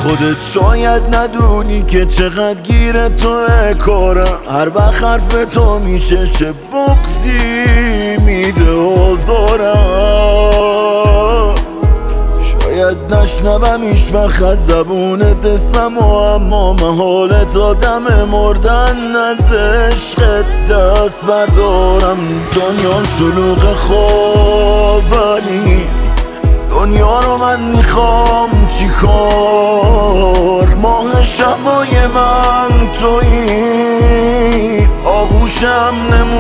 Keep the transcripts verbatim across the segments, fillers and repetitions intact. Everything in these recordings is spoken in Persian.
خودت شاید ندونی که چقدر گیر توه کارم، هر وقت حرف تو میشه چه بغضی میده آزارم. شاید نشنوم هیچ وقت از زبونت اسمم، اما محالت آدم مردن از عشقت دست بردارم. دنیا شلوغ خواب ولی دنیا رو من میخوام چیکار؟ ماه شبای من تویی، آغوشم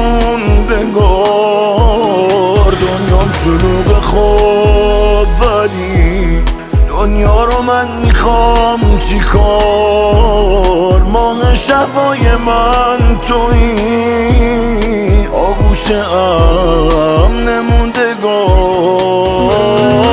نموندگار. دنیا شلوغ خواب ولی دنیا رو من میخوام چیکار؟ ماه شبای من تویی، آغوشم نموندگار.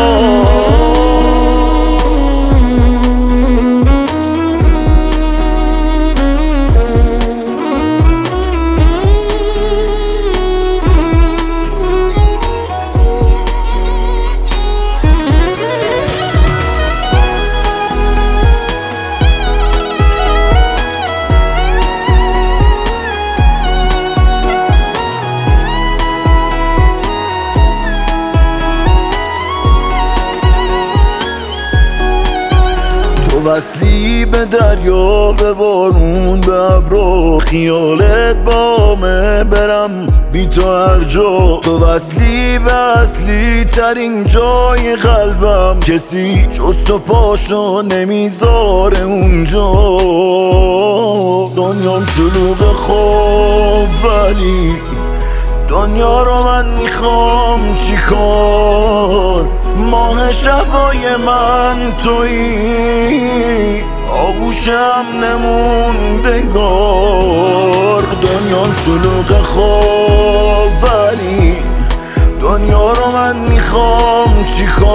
وصلی به دریا، به بارون، به ابرو، خیالت بامه برم بی تو هر جا. تو وصلی به اصلی ترین جای قلبم، کسی جز تو پاشو نمیذاره اونجا. دنیام شلوغ خواب ولی دنیا رو من میخوام چیکار؟ ماه شبای من تویی، آغوشم نموندگار. دنیا شلوغ خواب ولی دنیا رو من میخوام چیکار؟